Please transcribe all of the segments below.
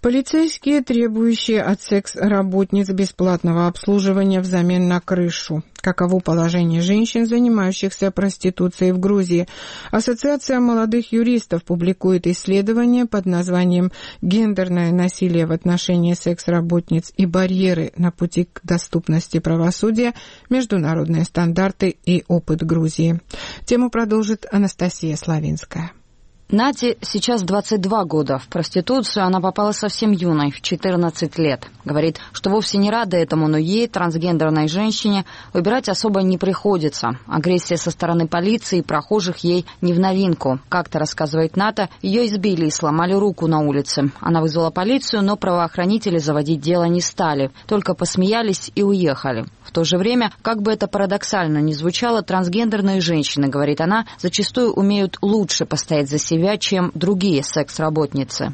Полицейские, требующие от секс-работниц бесплатного обслуживания взамен на крышу. Каково положение женщин, занимающихся проституцией в Грузии? Ассоциация молодых юристов публикует исследование под названием «Гендерное насилие в отношении секс-работниц и барьеры на пути к доступности правосудия. Международные стандарты и опыт Грузии». Тему продолжит Анастасия Славинская. Нате сейчас 22 года. В проституцию она попала совсем юной, в 14 лет. Говорит, что вовсе не рада этому, но ей, трансгендерной женщине, выбирать особо не приходится. Агрессия со стороны полиции и прохожих ей не в новинку. Как-то, рассказывает Ната, ее избили и сломали руку на улице. Она вызвала полицию, но правоохранители заводить дело не стали. Только посмеялись и уехали. В то же время, как бы это парадоксально ни звучало, трансгендерные женщины, говорит она, зачастую умеют лучше постоять за себя, чем другие секс-работницы.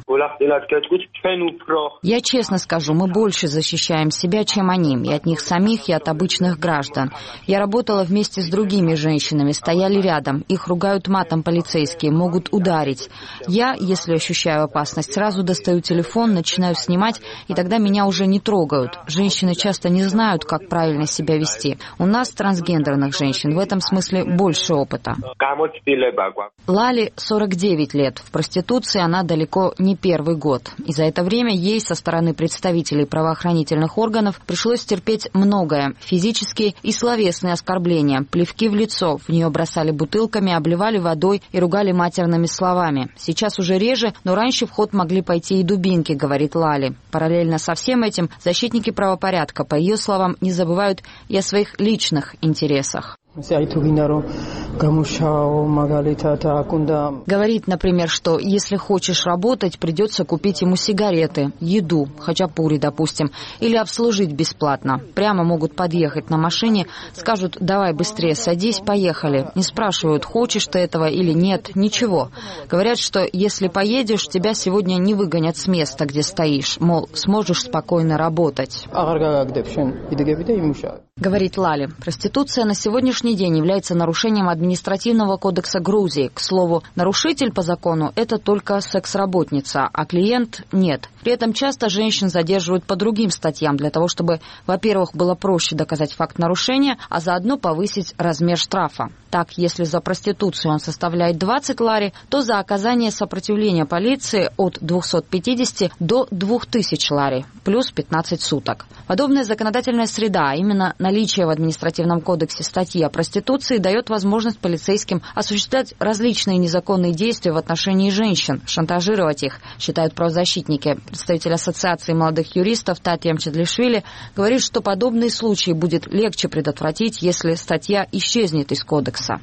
Я честно скажу, мы больше защищаем себя, чем они, и от них самих, и от обычных граждан. Я работала вместе с другими женщинами, стояли рядом, их ругают матом полицейские, могут ударить. Я, если ощущаю опасность, сразу достаю телефон, начинаю снимать, и тогда меня уже не трогают. Женщины часто не знают, как правильно себя вести. У нас, трансгендерных женщин, в этом смысле больше опыта. Лали 49 лет. В проституции она далеко не первый год. И за это время ей со стороны представителей правоохранительных органов пришлось терпеть многое. Физические и словесные оскорбления, плевки в лицо. В нее бросали бутылками, обливали водой и ругали матерными словами. Сейчас уже реже, но раньше в ход могли пойти и дубинки, говорит Лали. Параллельно со всем этим защитники правопорядка, по ее словам, не забывают и о своих личных интересах. Говорит, например, что если хочешь работать, придется купить ему сигареты, еду, хачапури, допустим, или обслужить бесплатно. Прямо могут подъехать на машине, скажут: давай быстрее садись, поехали. Не спрашивают, хочешь ты этого или нет, ничего. Говорят, что если поедешь, тебя сегодня не выгонят с места, где стоишь, мол, сможешь спокойно работать. Говорит Лали, проституция на сегодняшний день является нарушением административного кодекса Грузии. К слову, нарушитель по закону – это только секс-работница, а клиент – нет. При этом часто женщин задерживают по другим статьям для того, чтобы, во-первых, было проще доказать факт нарушения, а заодно повысить размер штрафа. Так, если за проституцию он составляет 20 лари, то за оказание сопротивления полиции от 250 до 2000 лари, плюс 15 суток. Подобная законодательная среда, а именно наличие в административном кодексе статьи о проституции, дает возможность полицейским осуществлять различные незаконные действия в отношении женщин, шантажировать их, считают правозащитники. Представитель Ассоциации молодых юристов Татьям Чадлишвили говорит, что подобные случаи будет легче предотвратить, если статья исчезнет из кодекса.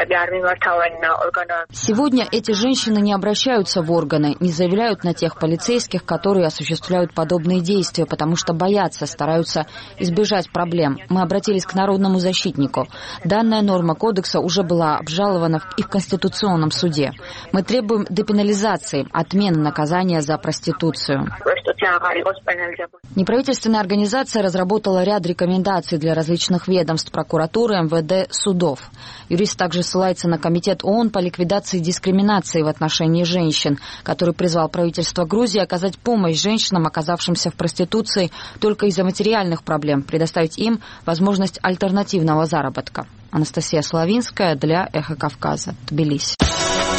Сегодня эти женщины не обращаются в органы, не заявляют на тех полицейских, которые осуществляют подобные действия, потому что боятся, стараются избежать проблем. Мы обратились к народному защитнику. Данная норма кодекса уже была обжалована и в Конституционном суде. Мы требуем депенализации, отмены наказания за проституцию. Неправительственная организация разработала ряд рекомендаций для различных ведомств, прокуратуры, МВД, судов. Юрист также ссылается на Комитет ООН по ликвидации дискриминации в отношении женщин, который призвал правительство Грузии оказать помощь женщинам, оказавшимся в проституции только из-за материальных проблем, предоставить им возможность альтернативного заработка. Анастасия Славинская для Эхо Кавказа, Тбилиси.